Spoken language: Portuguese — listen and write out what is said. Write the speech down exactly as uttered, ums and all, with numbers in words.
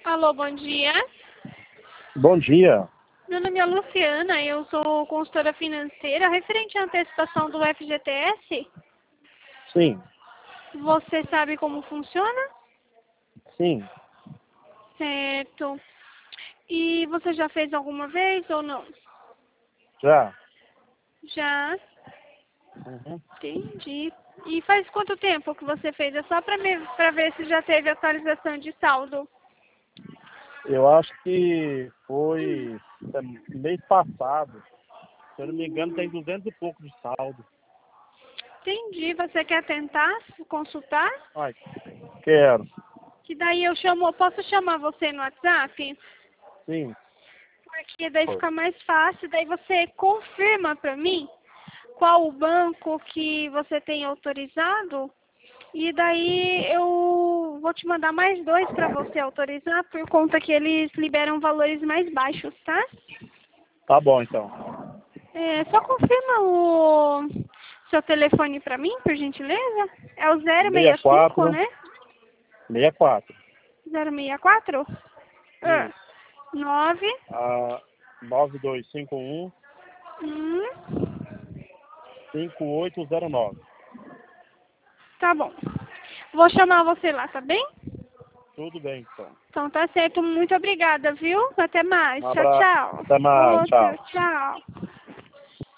Alô, bom dia. Bom dia. Meu nome é Luciana, eu sou consultora financeira referente à antecipação do F G T S. Sim, Você sabe como funciona? sim, Certo. E você já fez alguma vez ou não? já. Já. Uhum. Entendi. E faz quanto tempo que você fez? É só para para ver se já teve atualização de saldo. Eu acho que foi é, mês passado. Se eu não me engano, tem duzentos e pouco de saldo. Entendi. Você quer tentar consultar? Ai, quero. Que daí eu chamo, posso chamar você no WhatsApp? Sim. Porque daí fica mais fácil, daí você confirma para mim qual o banco que você tem autorizado e daí eu vou te mandar mais dois para você autorizar por conta que eles liberam valores mais baixos, tá? Tá bom, então. É, só confirma o seu telefone para mim, por gentileza. É o zero seis cinco, sessenta e quatro, né? sessenta e quatro. zero seis quatro? Ah, Isso. nove Ah, nove dois cinco um, um. cinco oito zero nove. Tá bom. Vou chamar você lá, tá bem? Tudo bem, então. Então tá certo. Muito obrigada, viu? Até mais. Um Tchau, abraço. tchau. Até mais. Outro, Tchau. tchau.